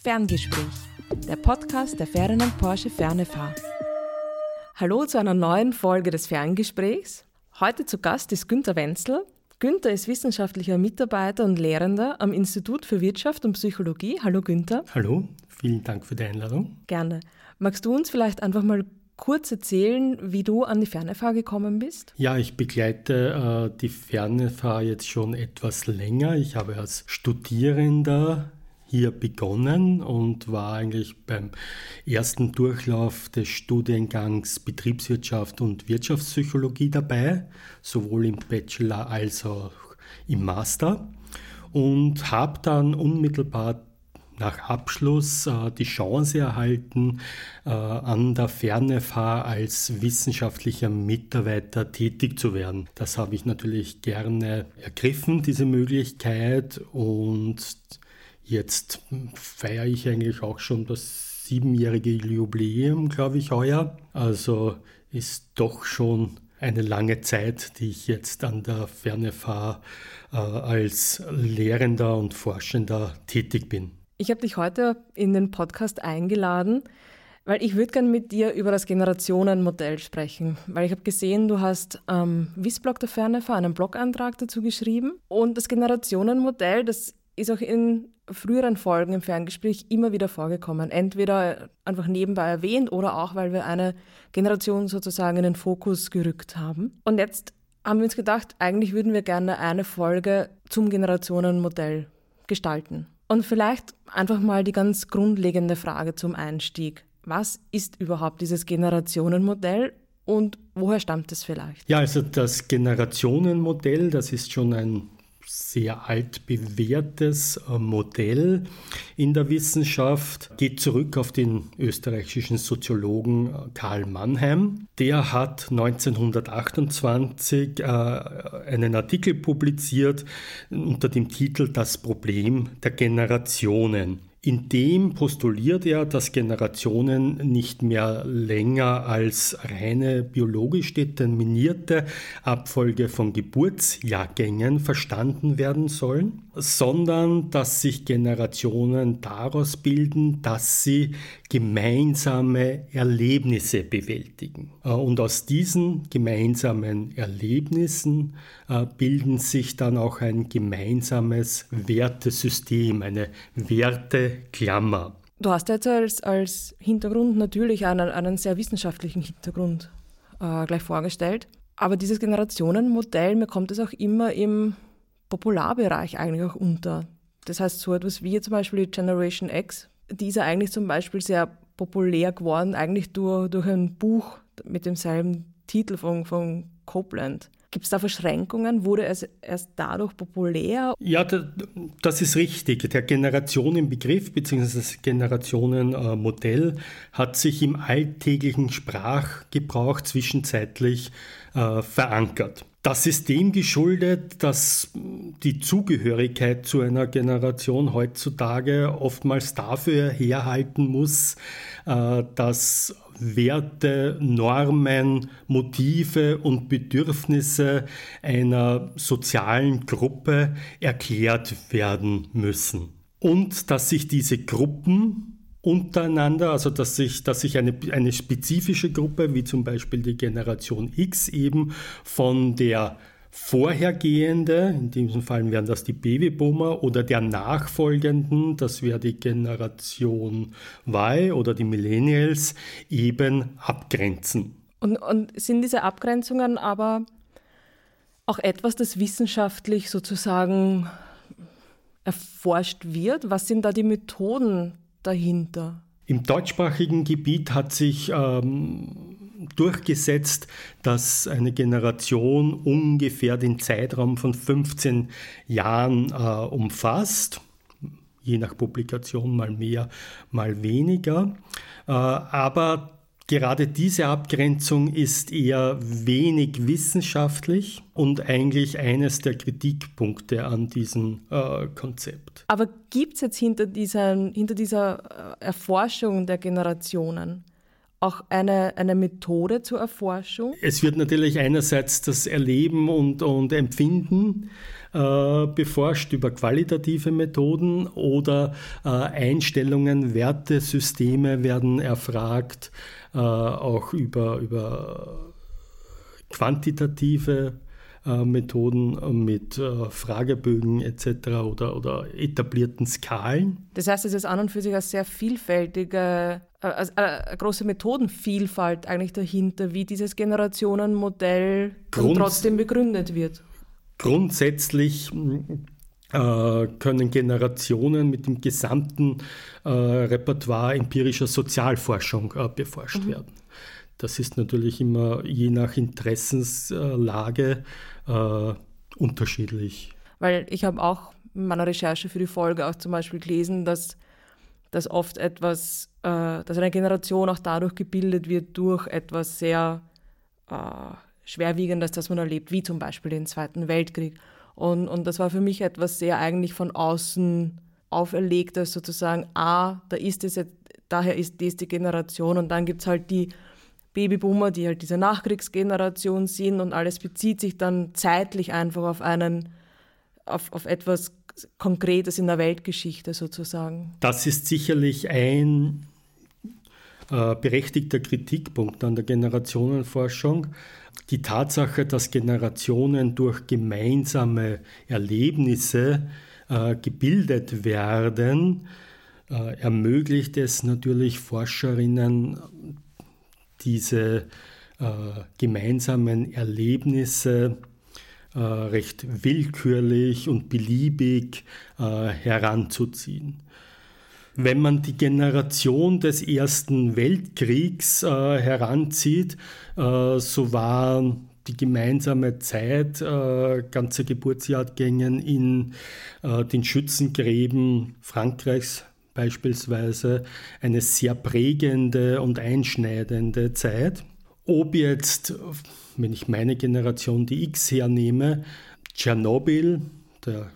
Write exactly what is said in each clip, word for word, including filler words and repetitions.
Ferngespräch, der Podcast der Ferdinand Porsche Fernefahr. Hallo zu einer neuen Folge des Ferngesprächs. Heute zu Gast ist Günther Wenzel. Günther ist wissenschaftlicher Mitarbeiter und Lehrender am Institut für Wirtschaft und Psychologie. Hallo Günther. Hallo, vielen Dank für die Einladung. Gerne. Magst du uns vielleicht einfach mal kurz erzählen, wie du an die Fernefahr gekommen bist? Ja, ich begleite äh, die Fernefahr jetzt schon etwas länger. Ich habe als Studierender hier begonnen und war eigentlich beim ersten Durchlauf des Studiengangs Betriebswirtschaft und Wirtschaftspsychologie dabei, sowohl im Bachelor als auch im Master, und habe dann unmittelbar nach Abschluss äh, die Chance erhalten, äh, an der Fernefahr als wissenschaftlicher Mitarbeiter tätig zu werden. Das habe ich natürlich gerne ergriffen, diese Möglichkeit, und jetzt feiere ich eigentlich auch schon das siebenjährige Jubiläum, glaube ich, heuer. Also ist doch schon eine lange Zeit, die ich jetzt an der Fernefahr äh, als Lehrender und Forschender tätig bin. Ich habe dich heute in den Podcast eingeladen, weil ich würde gerne mit dir über das Generationenmodell sprechen. Weil ich habe gesehen, du hast am ähm, Wissblog der Fernefahr einen Blogantrag dazu geschrieben. Und das Generationenmodell, das ist auch in früheren Folgen im Ferngespräch immer wieder vorgekommen. Entweder einfach nebenbei erwähnt oder auch, weil wir eine Generation sozusagen in den Fokus gerückt haben. Und jetzt haben wir uns gedacht, eigentlich würden wir gerne eine Folge zum Generationenmodell gestalten. Und vielleicht einfach mal die ganz grundlegende Frage zum Einstieg. Was ist überhaupt dieses Generationenmodell und woher stammt es vielleicht? Ja, also das Generationenmodell, das ist schon ein sehr altbewährtes Modell in der Wissenschaft, geht zurück auf den österreichischen Soziologen Karl Mannheim. Der hat neunzehnhundertachtundzwanzig äh, einen Artikel publiziert unter dem Titel Das Problem der Generationen. In dem postuliert er, dass Generationen nicht mehr länger als reine biologisch determinierte Abfolge von Geburtsjahrgängen verstanden werden sollen, sondern dass sich Generationen daraus bilden, dass sie gemeinsame Erlebnisse bewältigen. Und aus diesen gemeinsamen Erlebnissen bilden sich dann auch ein gemeinsames Wertesystem, eine Werteklammer. Du hast jetzt als, als Hintergrund natürlich einen, einen sehr wissenschaftlichen Hintergrund äh, gleich vorgestellt. Aber dieses Generationenmodell, mir kommt es auch immer im Popularbereich eigentlich auch unter. Das heißt, so etwas wie zum Beispiel die Generation X, die ist ja eigentlich zum Beispiel sehr populär geworden, eigentlich durch, durch ein Buch mit demselben Titel von, von Copeland. Gibt es da Verschränkungen? Wurde es erst dadurch populär? Ja, das ist richtig. Der Generationenbegriff bzw. das Generationenmodell hat sich im alltäglichen Sprachgebrauch zwischenzeitlich äh, verankert. Das ist dem geschuldet, dass die Zugehörigkeit zu einer Generation heutzutage oftmals dafür herhalten muss, dass Werte, Normen, Motive und Bedürfnisse einer sozialen Gruppe erklärt werden müssen. Und dass sich diese Gruppen untereinander, also dass sich, dass sich eine, eine spezifische Gruppe, wie zum Beispiel die Generation X, eben von der vorhergehende, in diesem Fall wären das die Babyboomer, oder der nachfolgenden, das wäre die Generation Y oder die Millennials, eben abgrenzen. Und, und sind diese Abgrenzungen aber auch etwas, das wissenschaftlich sozusagen erforscht wird? Was sind da die Methoden dahinter? Im deutschsprachigen Gebiet hat sich ähm, durchgesetzt, dass eine Generation ungefähr den Zeitraum von fünfzehn Jahren äh, umfasst, je nach Publikation mal mehr, mal weniger. Äh, aber gerade diese Abgrenzung ist eher wenig wissenschaftlich und eigentlich eines der Kritikpunkte an diesem äh, Konzept. Aber gibt es jetzt hinter, diesen, hinter dieser Erforschung der Generationen auch eine, eine Methode zur Erforschung? Es wird natürlich einerseits das Erleben und, und Empfinden äh, beforscht über qualitative Methoden oder äh, Einstellungen, Wertesysteme werden erfragt, äh, auch über, über quantitative Methoden mit äh, Fragebögen et cetera oder, oder etablierten Skalen. Das heißt, es ist an und für sich eine sehr vielfältige, äh, äh, eine große Methodenvielfalt eigentlich dahinter, wie dieses Generationenmodell Grunds- trotzdem begründet wird. Grundsätzlich äh, können Generationen mit dem gesamten äh, Repertoire empirischer Sozialforschung äh, beforscht mhm. werden. Das ist natürlich immer je nach Interessenslage äh, unterschiedlich. Weil ich habe auch in meiner Recherche für die Folge auch zum Beispiel gelesen, dass, dass oft etwas, äh, dass eine Generation auch dadurch gebildet wird durch etwas sehr äh, Schwerwiegendes, das man erlebt, wie zum Beispiel den Zweiten Weltkrieg. Und, und das war für mich etwas sehr eigentlich von außen auferlegtes, sozusagen, ah, da ist es jetzt, daher ist das die Generation und dann gibt es halt die Babyboomer, die halt diese Nachkriegsgeneration sind und alles bezieht sich dann zeitlich einfach auf einen, auf, auf etwas Konkretes in der Weltgeschichte sozusagen. Das ist sicherlich ein äh, berechtigter Kritikpunkt an der Generationenforschung. Die Tatsache, dass Generationen durch gemeinsame Erlebnisse äh, gebildet werden, äh, ermöglicht es natürlich Forscherinnen, diese äh, gemeinsamen Erlebnisse äh, recht willkürlich und beliebig äh, heranzuziehen. Wenn man die Generation des Ersten Weltkriegs äh, heranzieht, äh, so war die gemeinsame Zeit äh, ganzer Geburtsjahrgängen in äh, den Schützengräben Frankreichs beispielsweise eine sehr prägende und einschneidende Zeit. Ob jetzt, wenn ich meine Generation, die X hernehme, Tschernobyl, der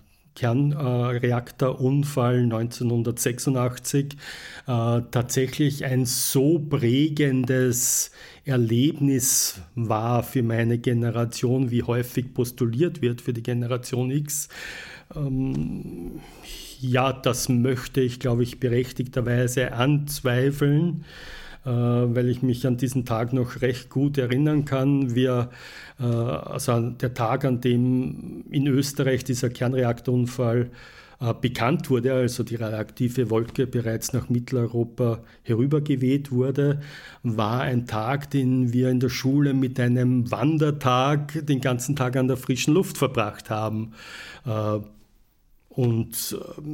Kernreaktorunfall neunzehnhundertsechsundachtzig, äh, tatsächlich ein so prägendes Erlebnis war für meine Generation, wie häufig postuliert wird für die Generation X. Ähm, Ja, das möchte ich, glaube ich, berechtigterweise anzweifeln, äh, weil ich mich an diesen Tag noch recht gut erinnern kann. Wir, äh, also der Tag, an dem in Österreich dieser Kernreaktorunfall äh, bekannt wurde, also die radioaktive Wolke bereits nach Mitteleuropa herübergeweht wurde, war ein Tag, den wir in der Schule mit einem Wandertag den ganzen Tag an der frischen Luft verbracht haben. Äh, Und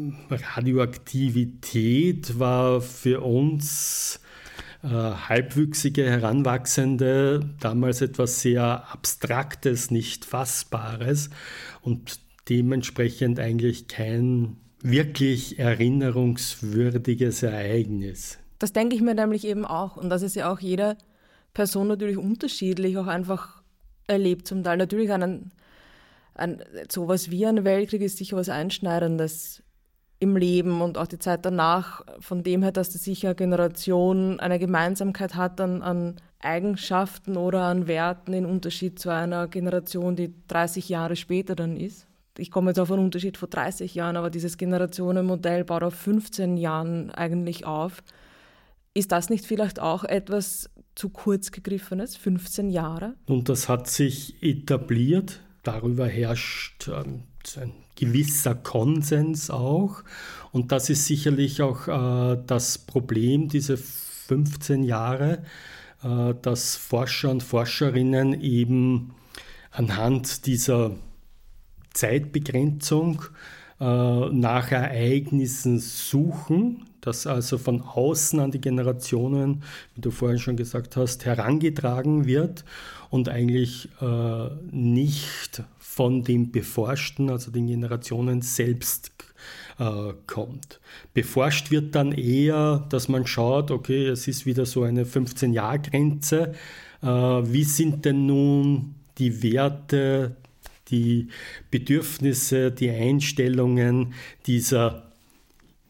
Radioaktivität war für uns äh, halbwüchsige Heranwachsende damals etwas sehr Abstraktes, nicht Fassbares und dementsprechend eigentlich kein wirklich erinnerungswürdiges Ereignis. Das denke ich mir nämlich eben auch und das ist ja auch jede Person natürlich unterschiedlich auch einfach erlebt. Zum Teil natürlich einen Ein, sowas wie ein Weltkrieg ist sicher was Einschneidendes im Leben und auch die Zeit danach, von dem her, dass das sicher eine Generation eine Gemeinsamkeit hat an, an Eigenschaften oder an Werten in Unterschied zu einer Generation, die dreißig Jahre später dann ist. Ich komme jetzt auf einen Unterschied von dreißig Jahren, aber dieses Generationenmodell baut auf fünfzehn Jahren eigentlich auf. Ist das nicht vielleicht auch etwas zu kurz gegriffenes, fünfzehn Jahre? Und das hat sich etabliert. Darüber herrscht ähm, ein gewisser Konsens auch. Und das ist sicherlich auch äh, das Problem, diese fünfzehn Jahre, äh, dass Forscher und Forscherinnen eben anhand dieser Zeitbegrenzung äh, nach Ereignissen suchen, das also von außen an die Generationen, wie du vorhin schon gesagt hast, herangetragen wird und eigentlich äh, nicht von dem Beforschten, also den Generationen selbst äh, kommt. Beforscht wird dann eher, dass man schaut, okay, es ist wieder so eine fünfzehn-Jahr-Grenze. Äh, wie sind denn nun die Werte, die Bedürfnisse, die Einstellungen dieser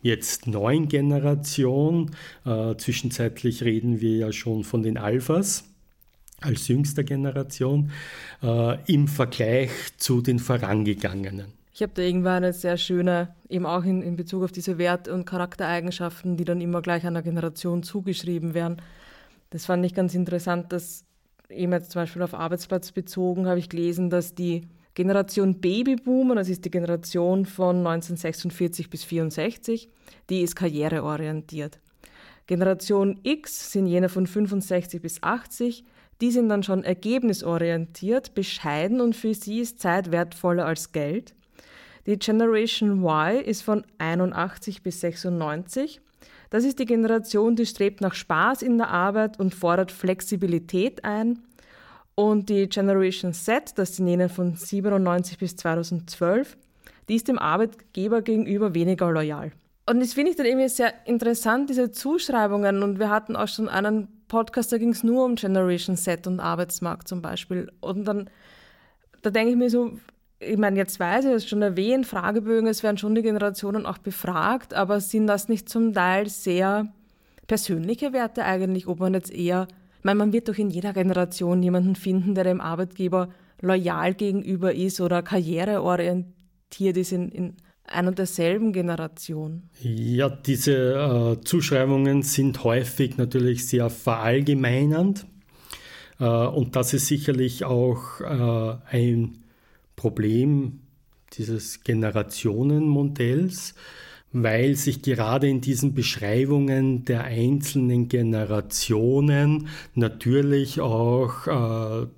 jetzt neuen Generation. Äh, zwischenzeitlich reden wir ja schon von den Alphas als jüngster Generation äh, im Vergleich zu den vorangegangenen. Ich habe da irgendwann eine sehr schöne, eben auch in, in Bezug auf diese Wert- und Charaktereigenschaften, die dann immer gleich einer Generation zugeschrieben werden. Das fand ich ganz interessant, dass eben jetzt zum Beispiel auf Arbeitsplatz bezogen habe ich gelesen, dass die Generation Babyboomer, das ist die Generation von neunzehnhundertsechsundvierzig bis vierundsechzig, die ist karriereorientiert. Generation X sind jene von fünfundsechzig bis achtzig, die sind dann schon ergebnisorientiert, bescheiden und für sie ist Zeit wertvoller als Geld. Die Generation Y ist von einundachtzig bis sechsundneunzig. Das ist die Generation, die strebt nach Spaß in der Arbeit und fordert Flexibilität ein. Und die Generation Z, das sind jene von siebenundneunzig bis zweitausendzwölf, die ist dem Arbeitgeber gegenüber weniger loyal. Und das finde ich dann irgendwie sehr interessant, diese Zuschreibungen. Und wir hatten auch schon einen Podcast, da ging es nur um Generation Z und Arbeitsmarkt zum Beispiel. Und dann, da denke ich mir so, ich meine, jetzt weiß ich, es schon erwähnt, Fragebögen, es werden schon die Generationen auch befragt, aber sind das nicht zum Teil sehr persönliche Werte eigentlich, ob man jetzt eher, ich meine, man wird doch in jeder Generation jemanden finden, der dem Arbeitgeber loyal gegenüber ist oder karriereorientiert ist in, in einer und derselben Generation. Ja, diese äh, Zuschreibungen sind häufig natürlich sehr verallgemeinernd äh, und das ist sicherlich auch äh, ein Problem dieses Generationenmodells, weil sich gerade in diesen Beschreibungen der einzelnen Generationen natürlich auch äh,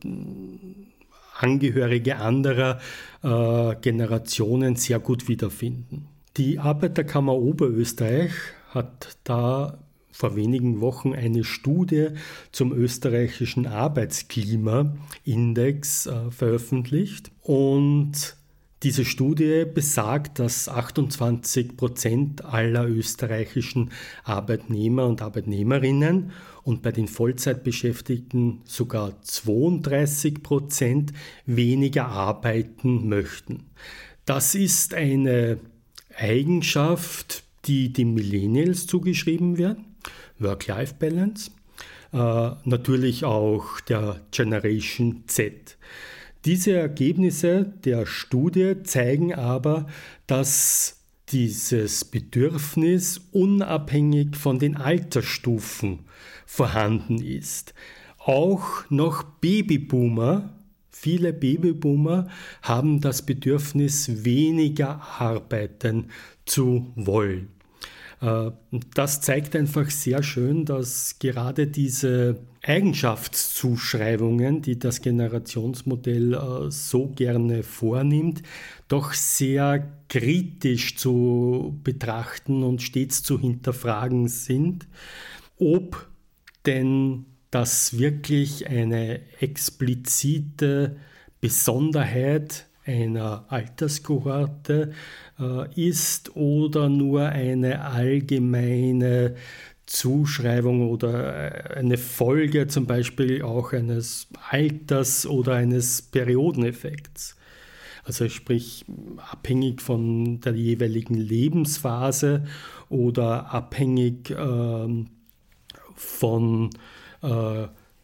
Angehörige anderer äh, Generationen sehr gut wiederfinden. Die Arbeiterkammer Oberösterreich hat da vor wenigen Wochen eine Studie zum österreichischen Arbeitsklimaindex äh, veröffentlicht. Und diese Studie besagt, dass achtundzwanzig Prozent aller österreichischen Arbeitnehmer und Arbeitnehmerinnen und bei den Vollzeitbeschäftigten sogar zweiunddreißig Prozent weniger arbeiten möchten. Das ist eine Eigenschaft, die den Millennials zugeschrieben wird. Work-Life-Balance, äh, natürlich auch der Generation Z. Diese Ergebnisse der Studie zeigen aber, dass dieses Bedürfnis unabhängig von den Altersstufen vorhanden ist. Auch noch Babyboomer, viele Babyboomer haben das Bedürfnis, weniger arbeiten zu wollen. Das zeigt einfach sehr schön, dass gerade diese Eigenschaftszuschreibungen, die das Generationsmodell so gerne vornimmt, doch sehr kritisch zu betrachten und stets zu hinterfragen sind, ob denn das wirklich eine explizite Besonderheit einer Alterskohorte äh, ist oder nur eine allgemeine Zuschreibung oder eine Folge zum Beispiel auch eines Alters oder eines Periodeneffekts. Also sprich abhängig von der jeweiligen Lebensphase oder abhängig äh, von äh,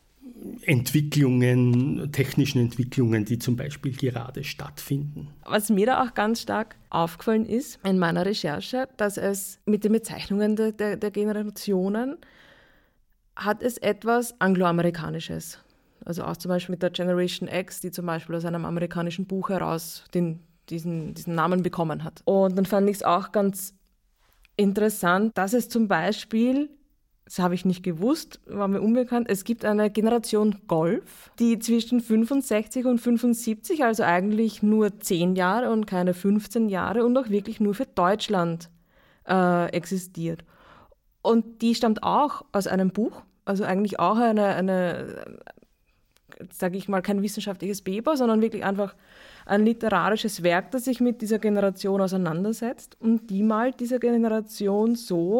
Entwicklungen, technischen Entwicklungen, die zum Beispiel gerade stattfinden. Was mir da auch ganz stark aufgefallen ist in meiner Recherche, dass es mit den Bezeichnungen der, der, der Generationen hat es etwas Angloamerikanisches. Also auch zum Beispiel mit der Generation X, die zum Beispiel aus einem amerikanischen Buch heraus den, diesen, diesen Namen bekommen hat. Und dann fand ich es auch ganz interessant, dass es zum Beispiel, das habe ich nicht gewusst, war mir unbekannt, es gibt eine Generation Golf, die zwischen fünfundsechzig und fünfundsiebzig, also eigentlich nur zehn Jahre und keine fünfzehn Jahre und auch wirklich nur für Deutschland äh, existiert. Und die stammt auch aus einem Buch, also eigentlich auch eine, eine sage ich mal, kein wissenschaftliches Paper, sondern wirklich einfach ein literarisches Werk, das sich mit dieser Generation auseinandersetzt und die malt diese Generation so,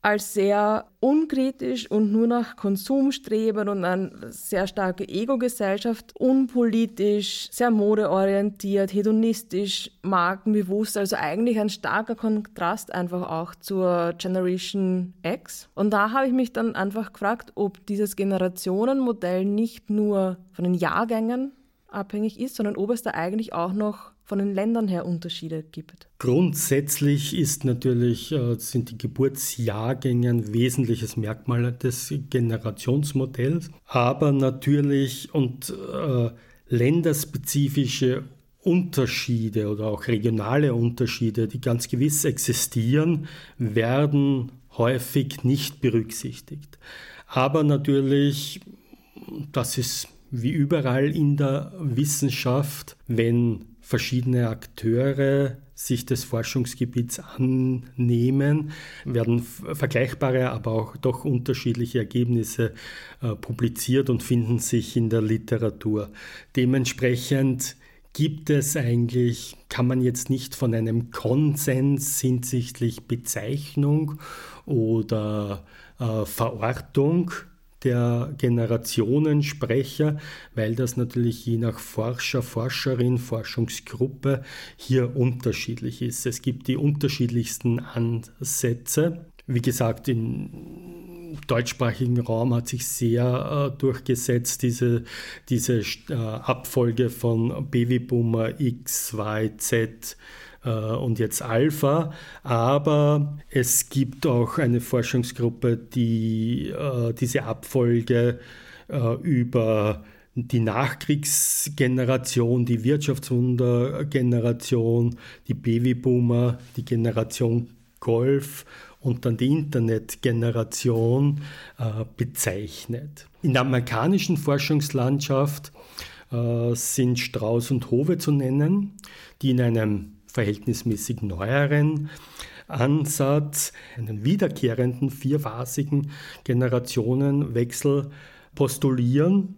als sehr unkritisch und nur nach Konsum strebend und eine sehr starke Ego-Gesellschaft, unpolitisch, sehr modeorientiert, hedonistisch, markenbewusst, also eigentlich ein starker Kontrast einfach auch zur Generation X. Und da habe ich mich dann einfach gefragt, ob dieses Generationenmodell nicht nur von den Jahrgängen abhängig ist, sondern ob es da eigentlich auch noch von den Ländern her Unterschiede gibt. Grundsätzlich ist natürlich, sind die Geburtsjahrgänge ein wesentliches Merkmal des Generationsmodells, aber natürlich und äh, länderspezifische Unterschiede oder auch regionale Unterschiede, die ganz gewiss existieren, werden häufig nicht berücksichtigt. Aber natürlich, das ist wie überall in der Wissenschaft, wenn verschiedene Akteure sich des Forschungsgebiets annehmen, werden vergleichbare, aber auch doch unterschiedliche Ergebnisse äh, publiziert und finden sich in der Literatur. Dementsprechend gibt es eigentlich, kann man jetzt nicht von einem Konsens hinsichtlich Bezeichnung oder äh, Verortung der Generationensprecher, weil das natürlich je nach Forscher, Forscherin, Forschungsgruppe hier unterschiedlich ist. Es gibt die unterschiedlichsten Ansätze. Wie gesagt, im deutschsprachigen Raum hat sich sehr äh, durchgesetzt diese, diese äh, Abfolge von Babyboomer X, Y, Z, und jetzt Alpha, aber es gibt auch eine Forschungsgruppe, die äh, diese Abfolge äh, über die Nachkriegsgeneration, die Wirtschaftswundergeneration, die Babyboomer, die Generation Golf und dann die Internetgeneration äh, bezeichnet. In der amerikanischen Forschungslandschaft äh, sind Strauss und Hove zu nennen, die in einem verhältnismäßig neueren Ansatz, einen wiederkehrenden vierphasigen Generationenwechsel postulieren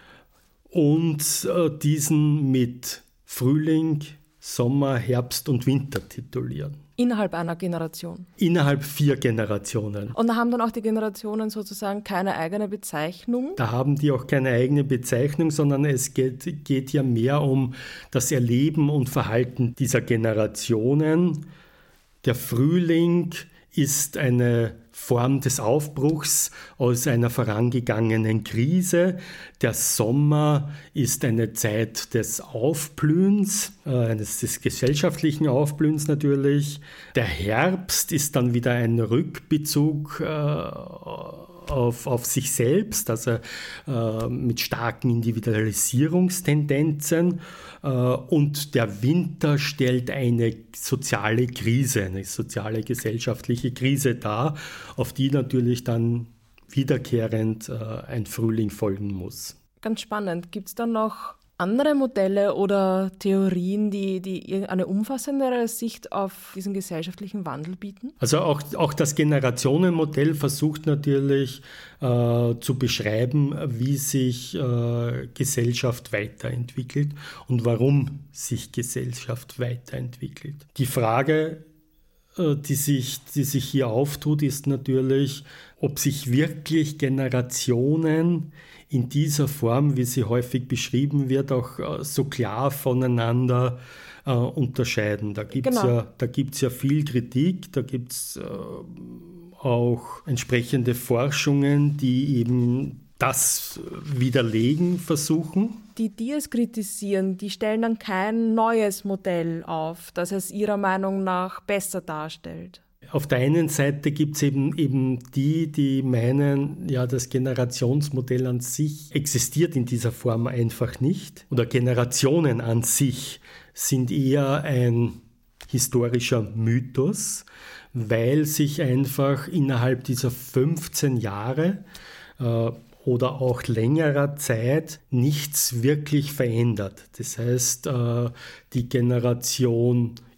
und äh, diesen mit Frühling, Sommer, Herbst und Winter titulieren. Innerhalb einer Generation? Innerhalb vier Generationen. Und da haben dann auch die Generationen sozusagen keine eigene Bezeichnung? Da haben die auch keine eigene Bezeichnung, sondern es geht, geht ja mehr um das Erleben und Verhalten dieser Generationen. Der Frühling ist eine Form des Aufbruchs aus einer vorangegangenen Krise. Der Sommer ist eine Zeit des Aufblühens, äh, eines des gesellschaftlichen Aufblühens natürlich. Der Herbst ist dann wieder ein Rückbezug äh, auf, auf sich selbst, also äh, mit starken Individualisierungstendenzen. Äh, und der Winter stellt eine soziale Krise, eine soziale gesellschaftliche Krise dar, auf die natürlich dann wiederkehrend äh, ein Frühling folgen muss. Ganz spannend. Gibt es dann noch andere Modelle oder Theorien, die, die eine umfassendere Sicht auf diesen gesellschaftlichen Wandel bieten? Also auch, auch das Generationenmodell versucht natürlich äh, zu beschreiben, wie sich äh, Gesellschaft weiterentwickelt und warum sich Gesellschaft weiterentwickelt. Die Frage, äh, die sich, die sich hier auftut, ist natürlich, ob sich wirklich Generationen in dieser Form, wie sie häufig beschrieben wird, auch äh, so klar voneinander äh, unterscheiden. Da gibt es genau. ja, da gibt's ja viel Kritik, da gibt es äh, auch entsprechende Forschungen, die eben das widerlegen versuchen. Die, die es kritisieren, die stellen dann kein neues Modell auf, das es ihrer Meinung nach besser darstellt. Auf der einen Seite gibt es eben, eben die, die meinen, ja, das Generationsmodell an sich existiert in dieser Form einfach nicht. Oder Generationen an sich sind eher ein historischer Mythos, weil sich einfach innerhalb dieser fünfzehn Jahre äh, oder auch längerer Zeit nichts wirklich verändert. Das heißt, äh, die Generation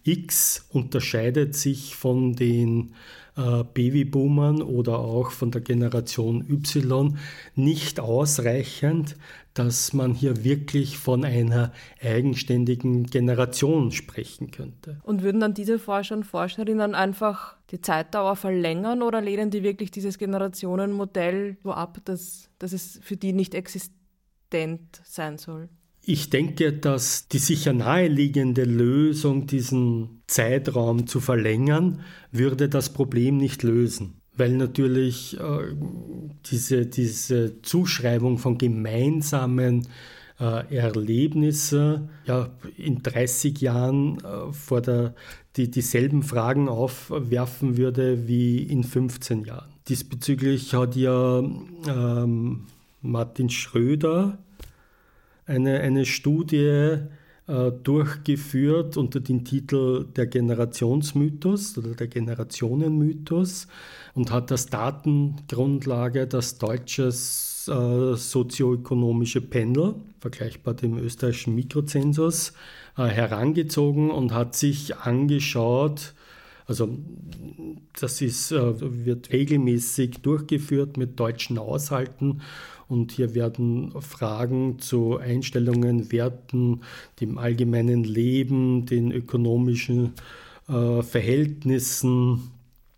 X unterscheidet sich von den äh, Babyboomern oder auch von der Generation Y nicht ausreichend, dass man hier wirklich von einer eigenständigen Generation sprechen könnte. Und würden dann diese Forscher und Forscherinnen einfach die Zeitdauer verlängern oder lehnen die wirklich dieses Generationenmodell so ab, dass, dass es für die nicht existent sein soll? Ich denke, dass die sicher naheliegende Lösung, diesen Zeitraum zu verlängern, würde das Problem nicht lösen. Weil natürlich äh, diese, diese Zuschreibung von gemeinsamen äh, Erlebnissen ja, in dreißig Jahren äh, vor der, die, dieselben Fragen aufwerfen würde wie in fünfzehn Jahren. Diesbezüglich hat ja ähm, Martin Schröder eine, eine Studie äh, durchgeführt unter dem Titel Der Generationsmythos oder der Generationenmythos und hat als Datengrundlage das deutsche äh, sozioökonomische Pendel, vergleichbar dem österreichischen Mikrozensus, äh, herangezogen und hat sich angeschaut, also das ist, äh, wird regelmäßig durchgeführt mit deutschen Haushalten. Und hier werden Fragen zu Einstellungen, Werten, dem allgemeinen Leben, den ökonomischen äh, Verhältnissen,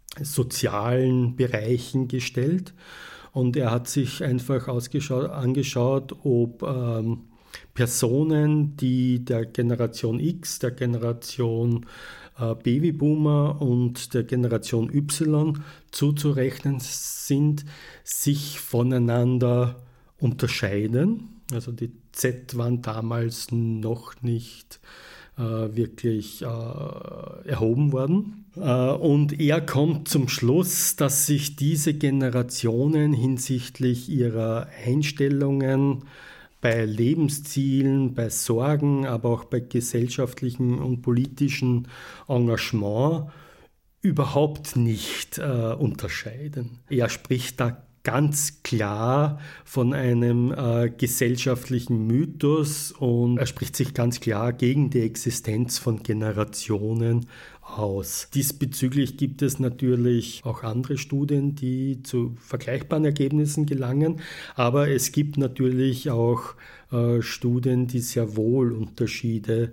sozialen Bereichen gestellt. Und er hat sich einfach angeschaut, ob ähm, Personen, die der Generation X, der Generation äh, Babyboomer und der Generation Y zuzurechnen sind, sich voneinander unterscheiden. Also die Z waren damals noch nicht äh, wirklich äh, erhoben worden. Äh, und er kommt zum Schluss, dass sich diese Generationen hinsichtlich ihrer Einstellungen bei Lebenszielen, bei Sorgen, aber auch bei gesellschaftlichem und politischem Engagement überhaupt nicht äh, unterscheiden. Er spricht da ganz klar von einem äh, gesellschaftlichen Mythos und er spricht sich ganz klar gegen die Existenz von Generationen aus. Diesbezüglich gibt es natürlich auch andere Studien, die zu vergleichbaren Ergebnissen gelangen, aber es gibt natürlich auch äh, Studien, die sehr wohl Unterschiede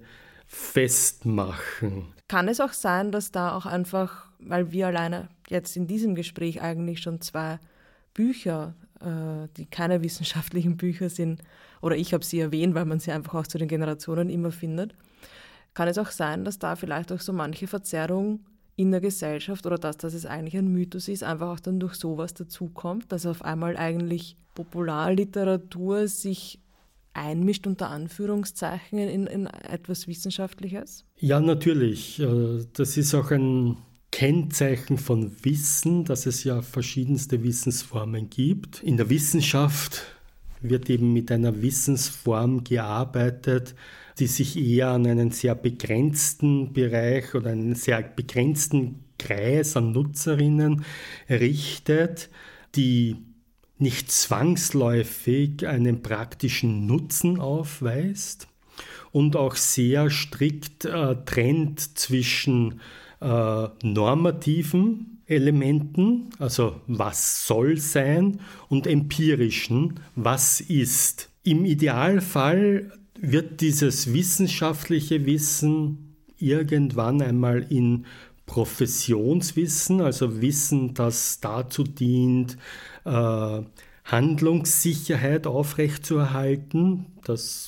festmachen. Kann es auch sein, dass da auch einfach, weil wir alleine jetzt in diesem Gespräch eigentlich schon zwei Bücher, äh, die keine wissenschaftlichen Bücher sind, oder ich habe sie erwähnt, weil man sie einfach auch zu den Generationen immer findet, kann es auch sein, dass da vielleicht auch so manche Verzerrung in der Gesellschaft oder das, dass es eigentlich ein Mythos ist, einfach auch dann durch sowas dazukommt, dass auf einmal eigentlich Popularliteratur sich einmischt unter Anführungszeichen in, in etwas Wissenschaftliches? Ja, natürlich. Das ist auch ein Kennzeichen von Wissen, dass es ja verschiedenste Wissensformen gibt. In der Wissenschaft wird eben mit einer Wissensform gearbeitet, die sich eher an einen sehr begrenzten Bereich oder einen sehr begrenzten Kreis an Nutzerinnen richtet, die nicht zwangsläufig einen praktischen Nutzen aufweist und auch sehr strikt äh, trennt zwischen äh, normativen Elementen, also was soll sein, und empirischen, was ist. Im Idealfall wird dieses wissenschaftliche Wissen irgendwann einmal in Professionswissen, also Wissen, das dazu dient, äh, Handlungssicherheit aufrechtzuerhalten, das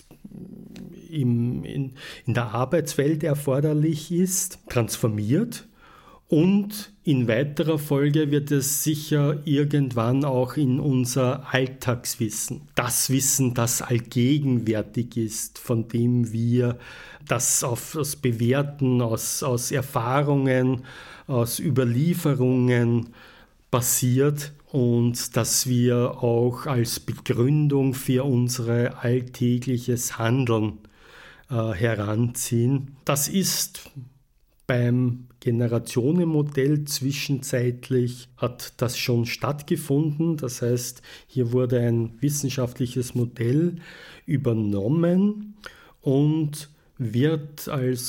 im, in, in der Arbeitswelt erforderlich ist, transformiert. Und in weiterer Folge wird es sicher irgendwann auch in unser Alltagswissen, das Wissen, das allgegenwärtig ist, von dem wir das auf, aus Bewerten, aus, aus Erfahrungen, aus Überlieferungen basiert und das wir auch als Begründung für unser alltägliches Handeln äh, heranziehen. Das ist beim Generationenmodell zwischenzeitlich hat das schon stattgefunden. Das heißt, hier wurde ein wissenschaftliches Modell übernommen und wird als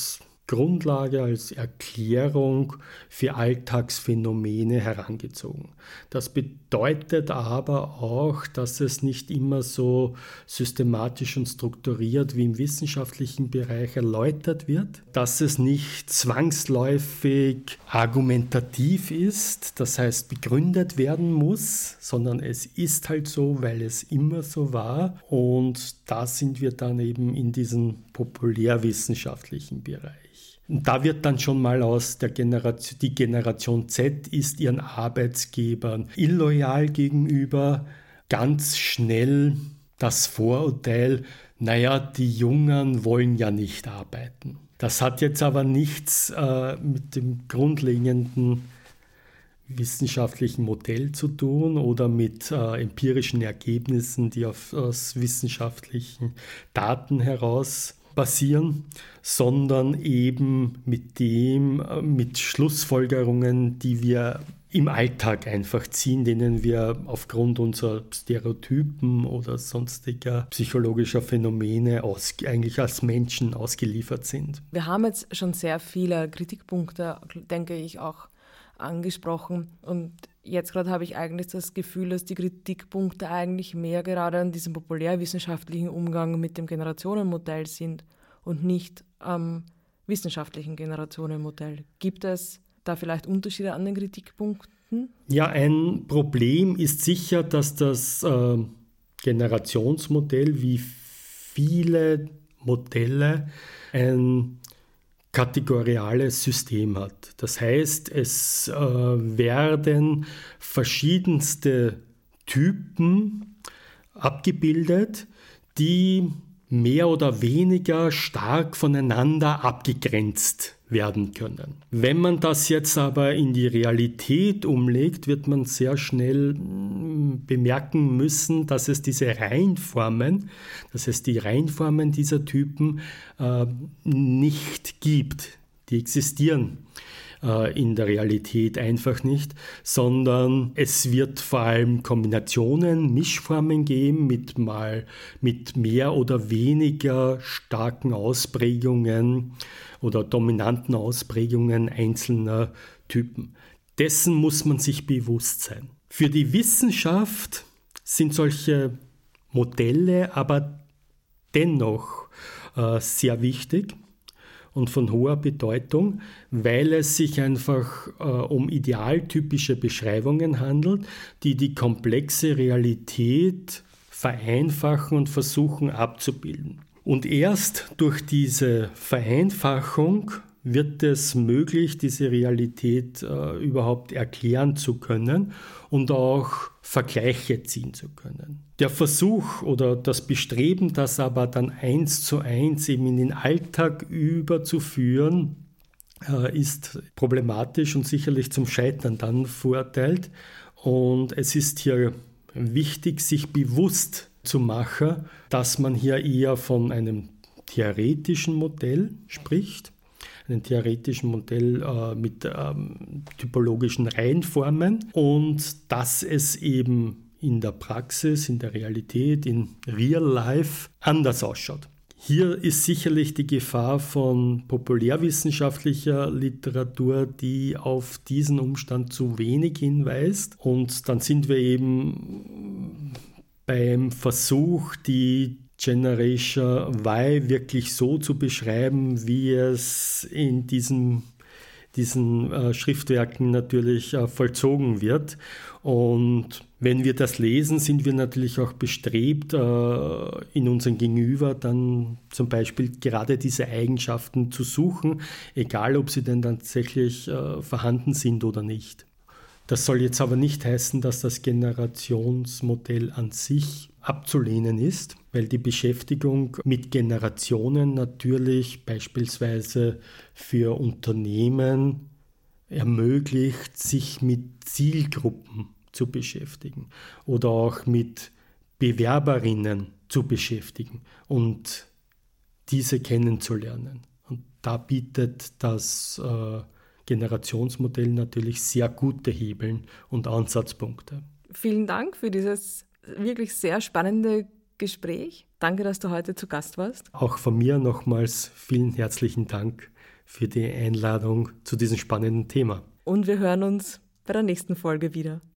Grundlage, als Erklärung für Alltagsphänomene herangezogen. Das bedeutet aber auch, dass es nicht immer so systematisch und strukturiert wie im wissenschaftlichen Bereich erläutert wird, dass es nicht zwangsläufig argumentativ ist, das heißt begründet werden muss, sondern es ist halt so, weil es immer so war, und da sind wir dann eben in diesem populärwissenschaftlichen Bereich. Und da wird dann schon mal aus der Generation, die Generation Z ist ihren Arbeitsgebern illoyal gegenüber, ganz schnell das Vorurteil, naja, die Jungen wollen ja nicht arbeiten. Das hat jetzt aber nichts äh, mit dem grundlegenden wissenschaftlichen Modell zu tun oder mit äh, empirischen Ergebnissen, die auf, aus wissenschaftlichen Daten heraus basieren, sondern eben mit dem, mit Schlussfolgerungen, die wir im Alltag einfach ziehen, denen wir aufgrund unserer Stereotypen oder sonstiger psychologischer Phänomene aus, eigentlich als Menschen ausgeliefert sind. Wir haben jetzt schon sehr viele Kritikpunkte, denke ich, auch angesprochen, und jetzt gerade habe ich eigentlich das Gefühl, dass die Kritikpunkte eigentlich mehr gerade an diesem populärwissenschaftlichen Umgang mit dem Generationenmodell sind und nicht am wissenschaftlichen Generationenmodell. Gibt es da vielleicht Unterschiede an den Kritikpunkten? Ja, ein Problem ist sicher, dass das äh, Generationsmodell wie viele Modelle ein kategoriales System hat. Das heißt, es äh, werden verschiedenste Typen abgebildet, die mehr oder weniger stark voneinander abgegrenzt werden können. Wenn man das jetzt aber in die Realität umlegt, wird man sehr schnell bemerken müssen, dass es diese Reihenformen, das heißt die Reihenformen dieser Typen äh, nicht gibt. Die existieren äh, in der Realität einfach nicht, sondern es wird vor allem Kombinationen, Mischformen geben mit mal mit mehr oder weniger starken Ausprägungen oder dominanten Ausprägungen einzelner Typen. Dessen muss man sich bewusst sein. Für die Wissenschaft sind solche Modelle aber dennoch äh, sehr wichtig und von hoher Bedeutung, weil es sich einfach äh, um idealtypische Beschreibungen handelt, die die komplexe Realität vereinfachen und versuchen abzubilden. Und erst durch diese Vereinfachung wird es möglich, diese Realität äh, überhaupt erklären zu können und auch Vergleiche ziehen zu können. Der Versuch oder das Bestreben, das aber dann eins zu eins eben in den Alltag überzuführen, äh, ist problematisch und sicherlich zum Scheitern dann verurteilt. Und es ist hier wichtig, sich bewusst zu machen, dass man hier eher von einem theoretischen Modell spricht, einem theoretischen Modell äh, mit ähm, typologischen Reihenformen, und dass es eben in der Praxis, in der Realität, in Real Life anders ausschaut. Hier ist sicherlich die Gefahr von populärwissenschaftlicher Literatur, die auf diesen Umstand zu wenig hinweist, und dann sind wir eben beim Versuch, die Generation Y wirklich so zu beschreiben, wie es in diesem, diesen äh, Schriftwerken natürlich äh, vollzogen wird. Und wenn wir das lesen, sind wir natürlich auch bestrebt, äh, in unserem Gegenüber dann zum Beispiel gerade diese Eigenschaften zu suchen, egal ob sie denn tatsächlich äh, vorhanden sind oder nicht. Das soll jetzt aber nicht heißen, dass das Generationsmodell an sich abzulehnen ist, weil die Beschäftigung mit Generationen natürlich beispielsweise für Unternehmen ermöglicht, sich mit Zielgruppen zu beschäftigen oder auch mit Bewerberinnen zu beschäftigen und diese kennenzulernen. Und da bietet das äh, Generationsmodell natürlich sehr gute Hebeln und Ansatzpunkte. Vielen Dank für dieses wirklich sehr spannende Gespräch. Danke, dass du heute zu Gast warst. Auch von mir nochmals vielen herzlichen Dank für die Einladung zu diesem spannenden Thema. Und wir hören uns bei der nächsten Folge wieder.